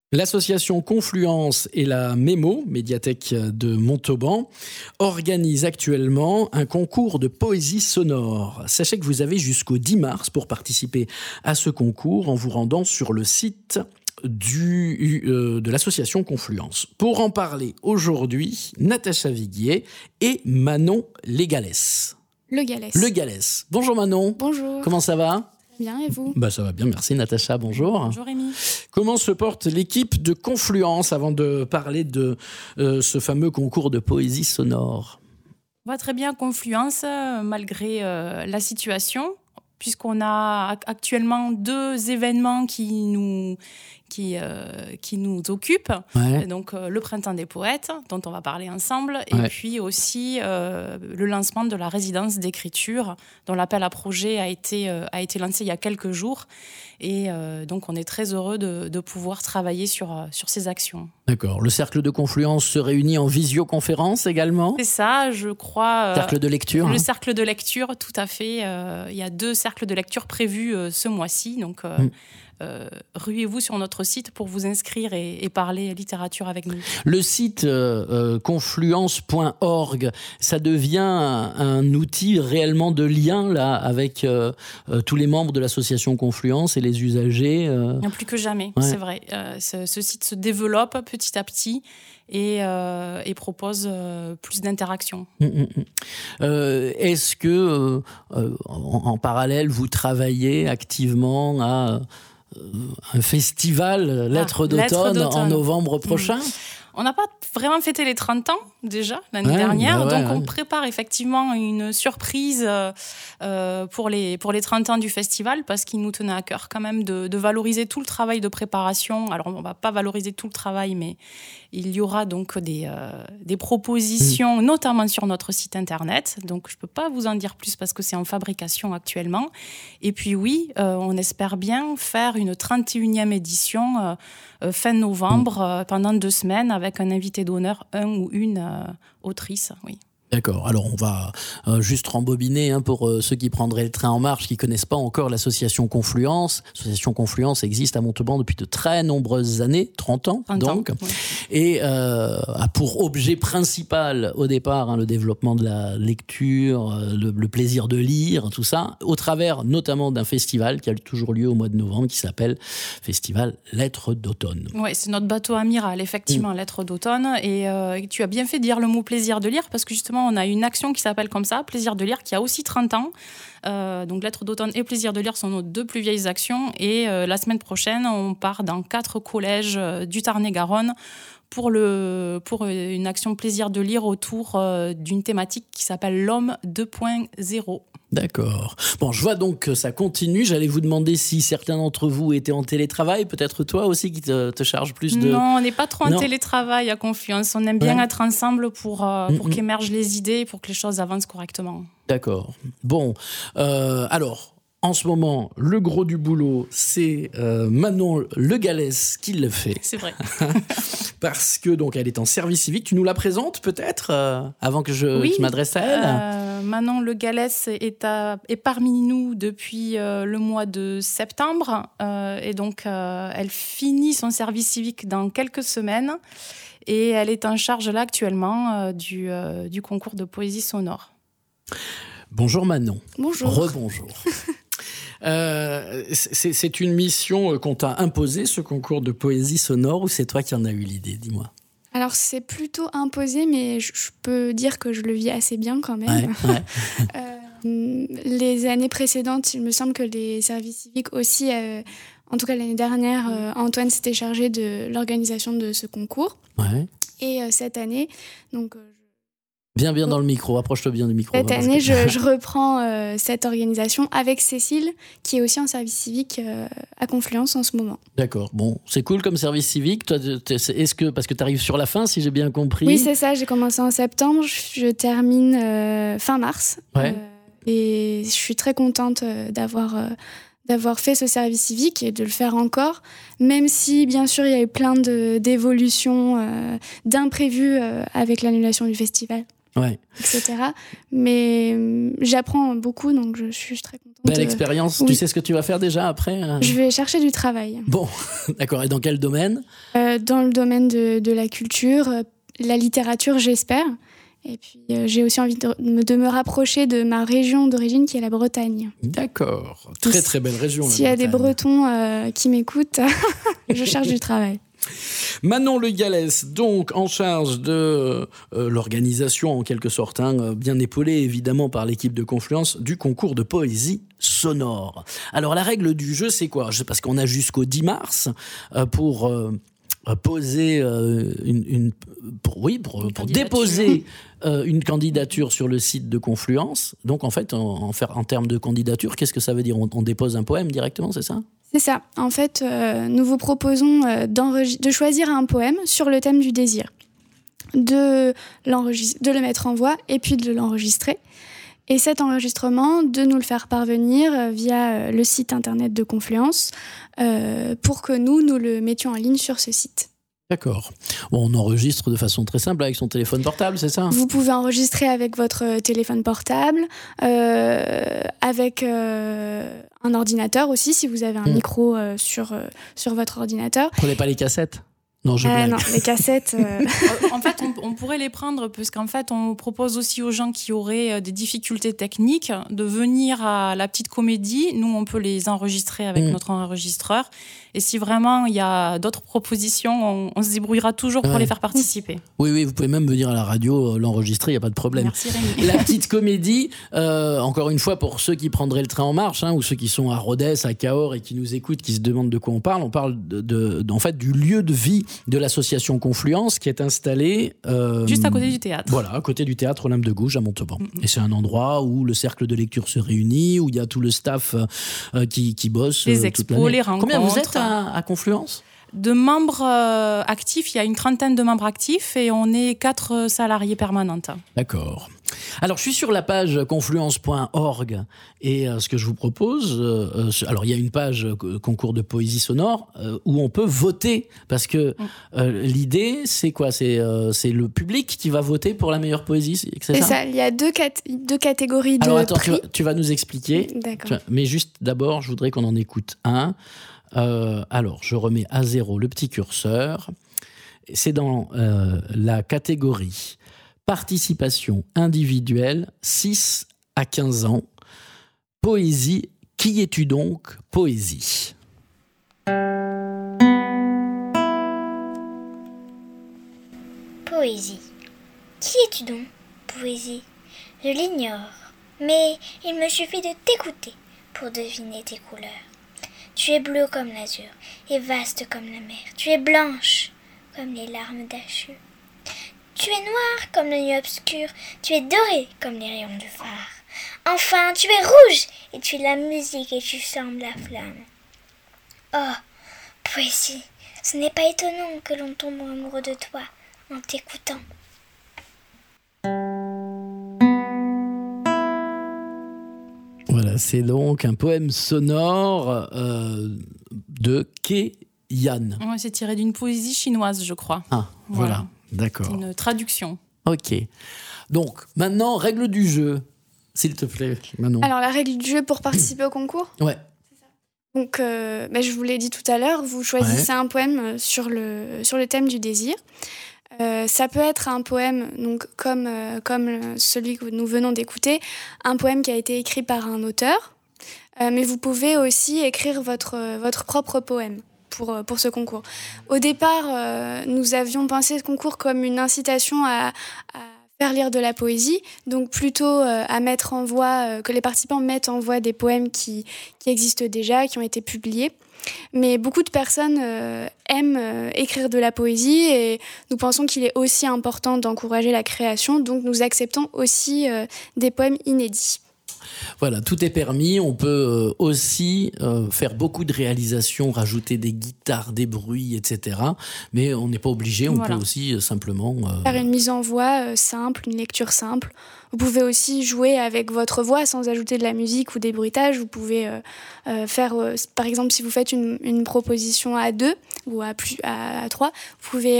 L'association Confluence et la Mémo, médiathèque de Montauban, organise actuellement un concours de poésie sonore. Sachez que vous avez jusqu'au 10 mars pour participer à ce concours en vous rendant sur le site de l'association Confluence. Pour en parler aujourd'hui, Natacha Viguier et Manon Legalès. Le Galès. Le Galès. Bonjour Manon. Bonjour. Comment ça va ? Bien, et vous ? Ça va bien, merci Natacha, bonjour. Bonjour Rémi. Comment se porte l'équipe de Confluence avant de parler de ce fameux concours de poésie sonore ? On va très bien Confluence, malgré la situation, puisqu'on a actuellement 2 événements qui nous occupent. Ouais. Donc le Printemps des Poètes, dont on va parler ensemble, et puis aussi le lancement de la résidence d'écriture, dont l'appel à projet a été lancé il y a quelques jours. Et donc on est très heureux de pouvoir travailler sur ces actions. D'accord. Le cercle de Confluence se réunit en visioconférence également ? C'est ça, je crois. Cercle de lecture. Le cercle de lecture, tout à fait. Il y a 2 cercles de lecture prévus ce mois-ci. Donc, ruez-vous sur notre site pour vous inscrire et parler littérature avec nous. Le site confluence.org, ça devient un outil réellement de lien là, avec tous les membres de l'association Confluence et les usagers. Plus que jamais, c'est vrai. Ce site se développe petit à petit et propose plus d'interactions. Est-ce que, en parallèle, vous travaillez activement à un festival Lettres d'automne en novembre prochain ? On n'a pas vraiment fêté les 30 ans, déjà, l'année dernière. Donc, on prépare effectivement une surprise pour les 30 ans du festival, parce qu'il nous tenait à cœur quand même de valoriser tout le travail de préparation. Alors, on ne va pas valoriser tout le travail, mais il y aura donc des propositions, notamment sur notre site internet. Donc, je ne peux pas vous en dire plus parce que c'est en fabrication actuellement. Et puis, oui, on espère bien faire une 31e édition fin novembre, pendant 2 semaines, avec un invité d'honneur, un ou une autrice, oui. D'accord, alors on va juste rembobiner pour ceux qui prendraient le train en marche, qui ne connaissent pas encore l'association Confluence. L'association Confluence existe à Montauban depuis de très nombreuses années, 30 ans donc, oui. Et a pour objet principal au départ le développement de la lecture, le plaisir de lire, tout ça, au travers notamment d'un festival qui a toujours lieu au mois de novembre, qui s'appelle Festival Lettres d'automne. Oui, c'est notre bateau amiral, effectivement, Lettres d'automne. Et tu as bien fait de dire le mot plaisir de lire, parce que justement, on a une action qui s'appelle comme ça, Plaisir de lire, qui a aussi 30 ans. Donc Lettres d'automne et Plaisir de lire sont nos 2 plus vieilles actions. Et la semaine prochaine, on part dans 4 collèges du Tarn-et-Garonne pour une action Plaisir de lire autour d'une thématique qui s'appelle l'Homme 2.0. D'accord. Bon, je vois donc que ça continue. J'allais vous demander si certains d'entre vous étaient en télétravail. Peut-être toi aussi qui te charge plus de... Non, on n'est pas trop en télétravail à Confluence. On aime bien être ensemble pour qu'émergent les idées, pour que les choses avancent correctement. D'accord. Bon, alors... En ce moment, le gros du boulot, c'est Manon Legalès qui le fait. C'est vrai. Parce que donc elle est en service civique. Tu nous la présentes peut-être avant que je m'adresse à elle. Manon Legalès est parmi nous depuis le mois de septembre. Et donc, elle finit son service civique dans quelques semaines. Et elle est en charge là actuellement du concours de poésie sonore. Bonjour Manon. Bonjour. Rebonjour. C'est une mission qu'on t'a imposée, ce concours de poésie sonore, ou c'est toi qui en as eu l'idée ? Dis-moi. Alors, c'est plutôt imposé, mais je peux dire que je le vis assez bien quand même. Les années précédentes, il me semble que les services civiques aussi, en tout cas l'année dernière, Antoine s'était chargé de l'organisation de ce concours. Et cette année, donc... Bien dans le micro, approche-toi bien du micro. Cette année, je reprends cette organisation avec Cécile, qui est aussi en service civique à Confluence en ce moment. D'accord, bon, c'est cool comme service civique. Toi, parce que tu arrives sur la fin, si j'ai bien compris. Oui, c'est ça, j'ai commencé en septembre, je termine fin mars. Et je suis très contente d'avoir fait ce service civique et de le faire encore, même si, bien sûr, il y a eu plein d'évolutions, d'imprévus avec l'annulation du festival. etc. Mais j'apprends beaucoup, donc je suis très contente. Belle expérience. Oui. Tu sais ce que tu vas faire déjà après ? Je vais chercher du travail. Bon, d'accord. Et dans quel domaine ? Dans le domaine de la culture, la littérature, j'espère. Et puis, j'ai aussi envie de me rapprocher de ma région d'origine, qui est la Bretagne. D'accord. Très, très belle région. S'il y a des Bretons qui m'écoutent, je cherche du travail. Manon Le Gallès, donc en charge de l'organisation, en quelque sorte, bien épaulée évidemment par l'équipe de Confluence, du concours de poésie sonore. Alors, la règle du jeu, c'est quoi ? Parce qu'on a jusqu'au 10 mars pour poser pour déposer une candidature sur le site de Confluence. Donc en fait, en termes de candidature, qu'est-ce que ça veut dire ? On dépose un poème directement, c'est ça ? C'est ça. En fait, nous vous proposons de choisir un poème sur le thème du désir, de le mettre en voix et puis de l'enregistrer. Et cet enregistrement, de nous le faire parvenir via le site internet de Confluence pour que nous le mettions en ligne sur ce site. D'accord. Bon, on enregistre de façon très simple avec son téléphone portable, c'est ça ? Vous pouvez enregistrer avec votre téléphone portable, avec un ordinateur aussi, si vous avez un micro sur votre ordinateur. Prenez pas les cassettes ? Non, je blague. Non, les cassettes... En fait, on pourrait les prendre, puisqu'en fait, on propose aussi aux gens qui auraient des difficultés techniques de venir à la petite comédie. Nous, on peut les enregistrer avec notre enregistreur. Et si vraiment il y a d'autres propositions, on se débrouillera toujours pour les faire participer. Oui, vous pouvez même venir à la radio l'enregistrer, il n'y a pas de problème. Merci Rémi. La petite comédie, encore une fois, pour ceux qui prendraient le train en marche, ou ceux qui sont à Rodez, à Cahors et qui nous écoutent, qui se demandent de quoi on parle en fait du lieu de vie de l'association Confluence qui est installée... juste à côté du théâtre. Voilà, à côté du théâtre Olympe de Gouges à Montauban. Et c'est un endroit où le cercle de lecture se réunit, où il y a tout le staff qui bosse. Les expos, les rencontres. Combien vous êtes à Confluence ? De membres actifs, il y a une 30aine de membres actifs et on est 4 salariés permanentes. D'accord. Alors, je suis sur la page confluence.org et ce que je vous propose, alors il y a une page concours de poésie sonore où on peut voter parce que l'idée, c'est quoi ? C'est le public qui va voter pour la meilleure poésie, c'est ça ? Il y a deux catégories de alors, attends, prix. tu vas nous expliquer. D'accord. Mais juste d'abord, je voudrais qu'on en écoute un. Alors, je remets à 0 le petit curseur. C'est dans la catégorie participation individuelle 6 à 15 ans. Poésie, qui es-tu donc ? Poésie. Poésie. Qui es-tu donc ? Poésie. Je l'ignore, mais il me suffit de t'écouter pour deviner tes couleurs. Tu es bleue comme l'azur et vaste comme la mer. Tu es blanche comme les larmes d'Achu. Tu es noire comme la nuit obscure. Tu es dorée comme les rayons du phare. Enfin, tu es rouge et tu es la musique et tu sembles la flamme. Oh, poésie, ce n'est pas étonnant que l'on tombe amoureux de toi en t'écoutant. Voilà, c'est donc un poème sonore de Ke Yan. Ouais, c'est tiré d'une poésie chinoise, je crois. Ah, voilà. D'accord. C'est une traduction. Ok. Donc, maintenant, règle du jeu. S'il te plaît, Manon. Alors, la règle du jeu pour participer au concours ? Ouais. Donc, je vous l'ai dit tout à l'heure, vous choisissez un poème sur le thème du désir. Ça peut être un poème, donc comme celui que nous venons d'écouter, un poème qui a été écrit par un auteur, mais vous pouvez aussi écrire votre propre poème pour ce concours. Au départ, nous avions pensé ce concours comme une incitation à faire lire de la poésie, donc plutôt à mettre en voix, que les participants mettent en voix des poèmes qui existent déjà, qui ont été publiés. Mais beaucoup de personnes aiment écrire de la poésie et nous pensons qu'il est aussi important d'encourager la création, donc nous acceptons aussi des poèmes inédits. Voilà, tout est permis. On peut aussi faire beaucoup de réalisations, rajouter des guitares, des bruits, etc. Mais on n'est pas obligé. On peut aussi simplement faire une mise en voix simple, une lecture simple. Vous pouvez aussi jouer avec votre voix sans ajouter de la musique ou des bruitages. Vous pouvez faire, par exemple, si vous faites une proposition à 2 ou à 3, vous pouvez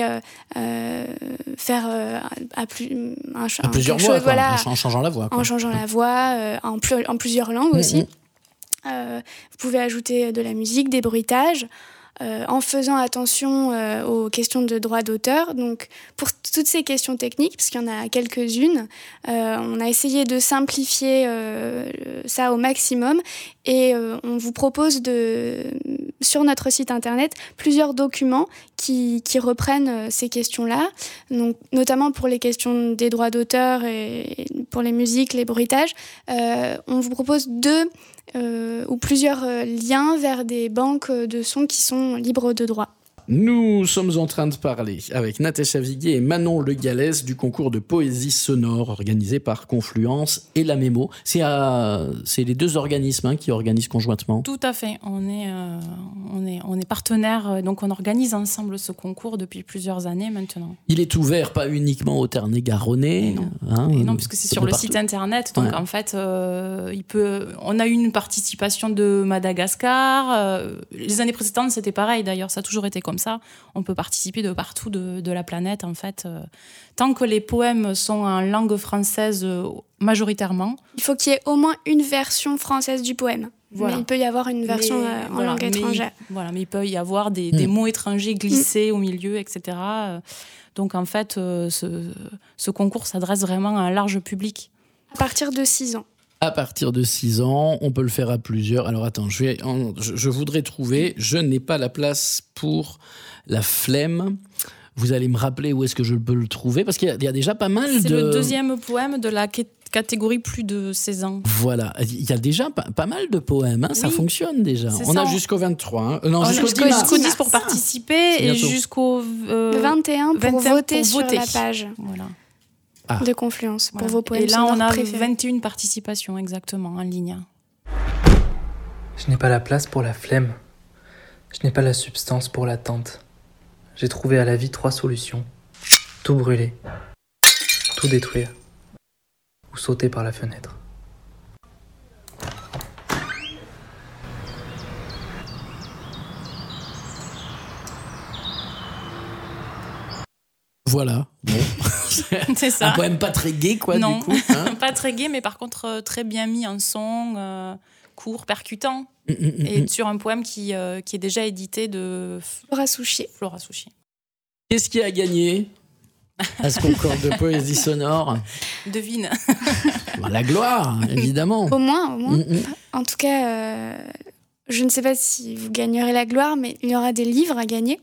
faire à plusieurs voix, en changeant la voix. En changeant la voix, en plusieurs langues aussi. Vous pouvez ajouter de la musique, des bruitages. En faisant attention aux questions de droit d'auteur. Donc, pour toutes ces questions techniques, parce qu'il y en a quelques-unes, on a essayé de simplifier ça au maximum et on vous propose sur notre site internet plusieurs documents qui reprennent ces questions-là, donc, notamment pour les questions des droits d'auteur et pour les musiques, les bruitages. On vous propose ou plusieurs liens vers des banques de sons qui sont libres de droit. Nous sommes en train de parler avec Natacha Viguier et Manon Le Gallès du concours de poésie sonore organisé par Confluence et la Mémo. C'est les deux organismes qui organisent conjointement. Tout à fait. On est partenaires, donc on organise ensemble ce concours depuis plusieurs années maintenant. Il est ouvert pas uniquement aux Tarn-et-Garonais. Non, puisque c'est sur le site internet. Donc en fait, on a eu une participation de Madagascar. Les années précédentes, c'était pareil d'ailleurs. Ça a toujours été comme ça. On peut participer de partout de la planète en fait. Tant que les poèmes sont en langue française majoritairement. Il faut qu'il y ait au moins une version française du poème. Voilà. Mais il peut y avoir une version en langue étrangère. Mais il peut y avoir des mots étrangers glissés au milieu, etc. Donc en fait, ce concours s'adresse vraiment à un large public. À partir de 6 ans. À partir de 6 ans, on peut le faire à plusieurs. Alors attends, je voudrais trouver. Je n'ai pas la place pour la flemme. Vous allez me rappeler où est-ce que je peux le trouver, parce qu'il y a déjà pas mal C'est le deuxième poème de la catégorie plus de 16 ans. Voilà, il y a déjà pas mal de poèmes, ça fonctionne déjà. On a jusqu'au 23, jusqu'au 10 pour participer et jusqu'au 21 pour voter sur la page. Voilà. De Confluence pour vos poèmes. Et là, on a préférés. 21 participations exactement en ligne. Je n'ai pas la place pour la flemme. Je n'ai pas la substance pour l'attente. J'ai trouvé à la vie 3 solutions. Tout brûler, tout détruire, ou sauter par la fenêtre. Voilà, bon. C'est ça. Un poème pas très gai, quoi, non. Du coup. Pas très gai, mais par contre très bien mis en son, court, percutant. Et sur un poème qui est déjà édité de Flora Souchier. Qu'est-ce qui a gagné à ce concours de poésie sonore? Devine. La gloire, évidemment. Au moins. En tout cas, je ne sais pas si vous gagnerez la gloire, mais il y aura des livres à gagner.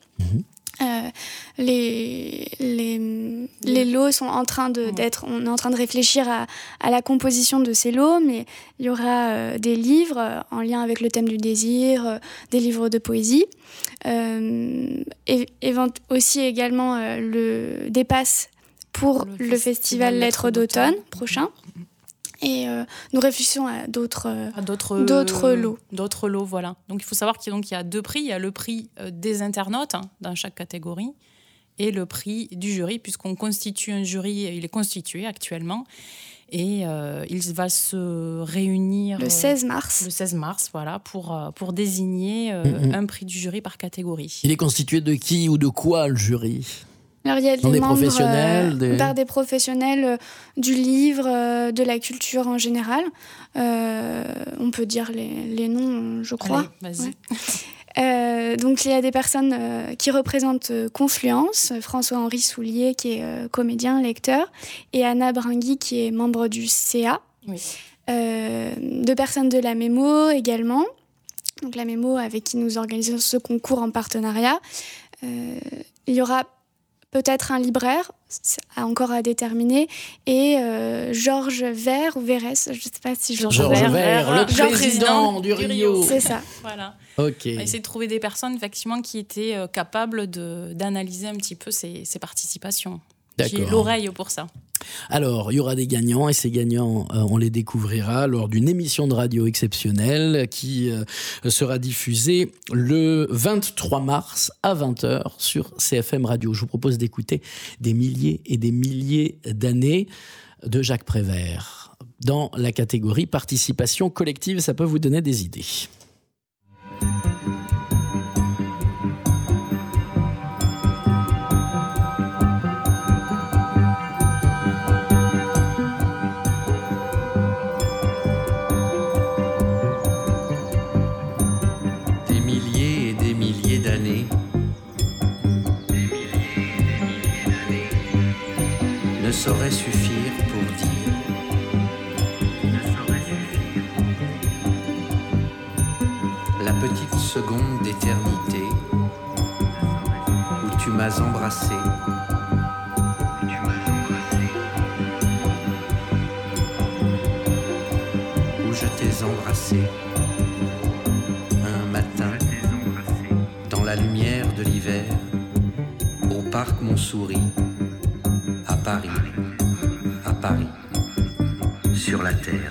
Les lots sont en train on est en train de réfléchir à la composition de ces lots, mais il y aura des livres en lien avec le thème du désir, des livres de poésie, et aussi également des passes pour le festival Lettres d'automne prochain. Et nous réfléchissons à d'autres lots. D'autres lots, voilà. Donc il faut savoir qu'il y a 2 prix. Il y a le prix des internautes dans chaque catégorie et le prix du jury, puisqu'on constitue un jury, il est constitué actuellement. Et il va se réunir le 16 mars. Le 16 mars, voilà, pour désigner un prix du jury par catégorie. Il est constitué de qui ou de quoi, le jury ? Alors, il y a des membres, professionnels, des professionnels du livre, de la culture en général. On peut dire les noms, je crois. Allez, vas-y. Ouais. Donc, il y a des personnes qui représentent Confluence, François-Henri Soulier, qui est comédien, lecteur, et Anna Bringui, qui est membre du CA. Oui. 2 personnes de la Mémo également. Donc, la Mémo, avec qui nous organisons ce concours en partenariat. Il y aura peut-être un libraire, c'est encore à déterminer, et Georges Vert ou Verès, je ne sais pas si Georges Vert, le président du Rio. C'est ça. Voilà. Ok. On a essayé de trouver des personnes effectivement qui étaient capables d'analyser un petit peu ces participations. D'accord. J'ai l'oreille pour ça. Alors, il y aura des gagnants, et ces gagnants, on les découvrira lors d'une émission de radio exceptionnelle qui sera diffusée le 23 mars à 20h sur CFM Radio. Je vous propose d'écouter des milliers et des milliers d'années de Jacques Prévert. Dans la catégorie participation collective, ça peut vous donner des idées. Ne saurait suffire pour dire. La petite seconde d'éternité où tu m'as embrassé. Où je t'ai embrassé. Un matin, dans la lumière de l'hiver, au parc Montsouris. À Paris, sur la terre,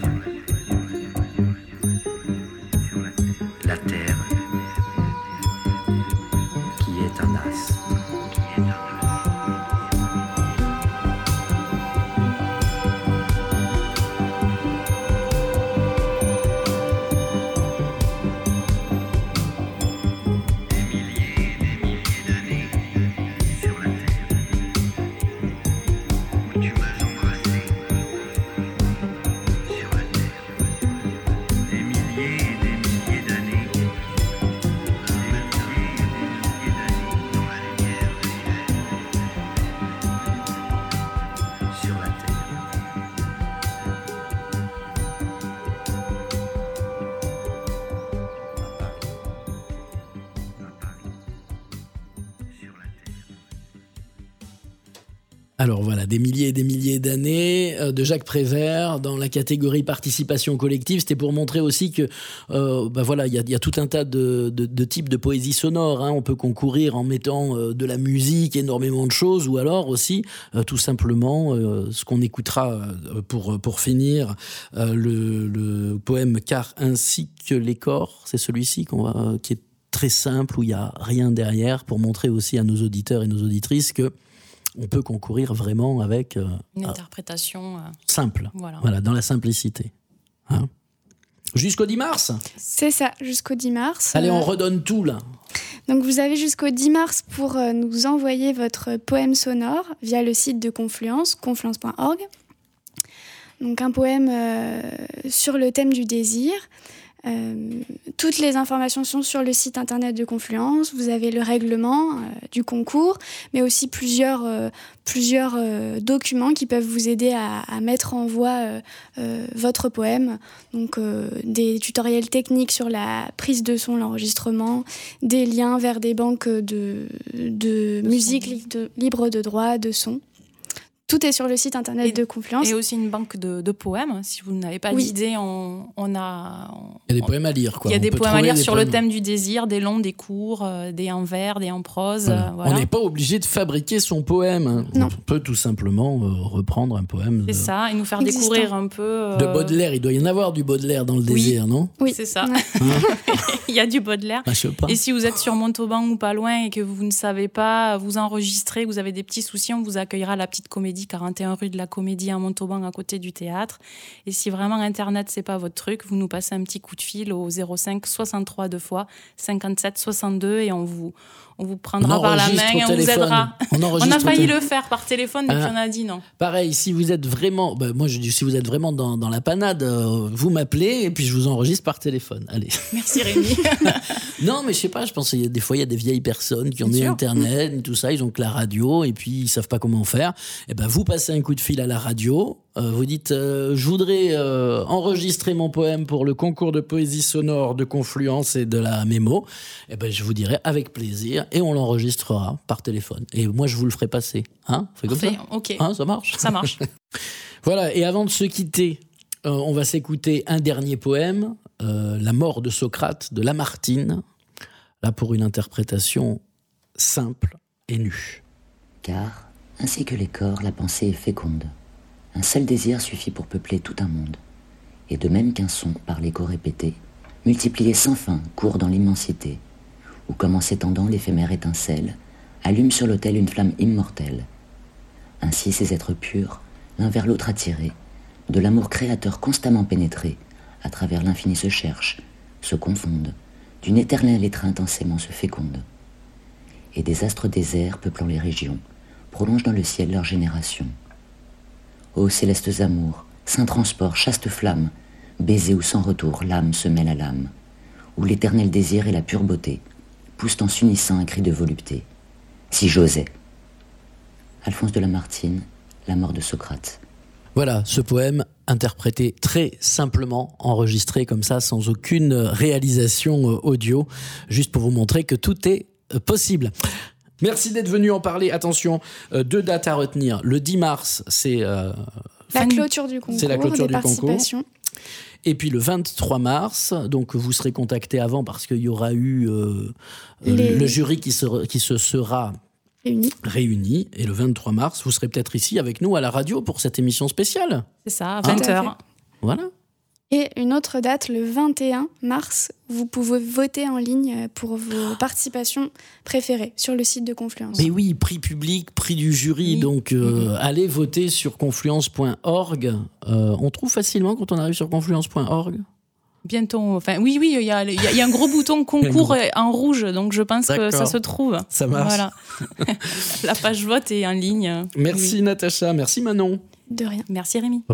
la terre qui est un as. Alors voilà, des milliers et des milliers d'années de Jacques Prévert dans la catégorie participation collective. C'était pour montrer aussi que voilà, il y a tout un tas de types de poésie sonore. Hein. On peut concourir en mettant de la musique, énormément de choses, ou alors aussi tout simplement ce qu'on écoutera pour finir, le poème Car ainsi que les corps. C'est celui-ci qui est très simple, où il n'y a rien derrière, pour montrer aussi à nos auditeurs et nos auditrices que on peut concourir vraiment avec une interprétation simple, voilà, dans la simplicité. Hein, jusqu'au 10 mars ? C'est ça, jusqu'au 10 mars. Allez, on redonne tout, là. Donc, vous avez jusqu'au 10 mars pour nous envoyer votre poème sonore via le site de Confluence, confluence.org. Donc, un poème sur le thème du désir. Toutes les informations sont sur le site internet de Confluence. Vous avez le règlement du concours, mais aussi plusieurs documents qui peuvent vous aider à mettre en voix votre poème. Donc des tutoriels techniques sur la prise de son, l'enregistrement, des liens vers des banques de musique libre de droit, de son. Tout est sur le site internet de Confluence. Et aussi une banque de poèmes. Si vous n'avez pas d'idée, on a... Il y a des poèmes à lire, quoi. Il y a des poèmes à lire sur le thème du désir, des longs, des courts, des en vers, des en prose. Voilà. On n'est pas obligé de fabriquer son poème. Non. On peut tout simplement reprendre un poème. C'est ça, et nous faire découvrir un peu... De Baudelaire. Il doit y en avoir du Baudelaire dans le désir, non ? Oui, c'est ça. Il y a du Baudelaire. Je sais pas. Et si vous êtes sur Montauban ou pas loin et que vous ne savez pas vous enregistrer, vous avez des petits soucis, on vous accueillera à la petite Comédie, 41 rue de la Comédie à Montauban, à côté du théâtre. Et si vraiment Internet, c'est pas votre truc, vous nous passez un petit coup de fil au 05 63 2 fois 57 62 et on vous prendra par la main et on vous aidera. On a failli le faire par téléphone, mais puis on a dit non. Pareil, si vous êtes vraiment, moi je dis, si vous êtes vraiment dans la panade, vous m'appelez et puis je vous enregistre par téléphone. Allez. Merci Rémi. Non, mais je sais pas, je pense qu'il y a des fois il y a des vieilles personnes qui ont mis Internet et tout ça, ils ont que la radio et puis ils savent pas comment faire. Et ben vous passez un coup de fil à la radio. Vous dites je voudrais enregistrer mon poème pour le concours de poésie sonore de Confluence et de la Mémo. Et ben je vous dirai avec plaisir et on l'enregistrera par téléphone. Et moi je vous le ferai passer. Hein, on fait comme ça. Ok. Hein, ça marche. Ça marche. Voilà. Et avant de se quitter, on va s'écouter un dernier poème, La mort de Socrate de Lamartine. Là pour une interprétation simple et nue. Car ainsi que les corps, la pensée est féconde. Un seul désir suffit pour peupler tout un monde. Et de même qu'un son, par l'écho répété, multiplié sans fin, court dans l'immensité, ou comme en s'étendant l'éphémère étincelle, allume sur l'autel une flamme immortelle. Ainsi ces êtres purs, l'un vers l'autre attirés, de l'amour créateur constamment pénétré, à travers l'infini se cherchent, se confondent, d'une éternelle étreinte intensément se fécondent. Et des astres déserts peuplant les régions, prolongent dans le ciel leur génération. Ô célestes amours, saints transports, chastes flammes, baisers ou sans retour, l'âme se mêle à l'âme, où l'éternel désir et la pure beauté poussent en s'unissant un cri de volupté. Si j'osais. Alphonse de Lamartine, La mort de Socrate. Voilà, ce poème interprété très simplement, enregistré comme ça, sans aucune réalisation audio, juste pour vous montrer que tout est possible. Merci d'être venu en parler. Attention, 2 dates à retenir. Le 10 mars, c'est la clôture du concours. C'est la clôture du concours. Et puis le 23 mars, donc vous serez contacté avant parce qu'il y aura eu le jury qui se sera réuni. Et le 23 mars, vous serez peut-être ici avec nous à la radio pour cette émission spéciale. C'est ça, à 20h. Voilà. Et une autre date, le 21 mars, vous pouvez voter en ligne pour vos participations préférées sur le site de Confluence. Mais oui, prix public, prix du jury, donc allez voter sur confluence.org. On trouve facilement quand on arrive sur confluence.org. Bientôt, enfin oui, il y a un gros bouton concours en rouge, donc je pense que ça se trouve. Ça marche. Voilà. La page vote est en ligne. Merci Natacha, merci Manon. De rien. Merci Rémi.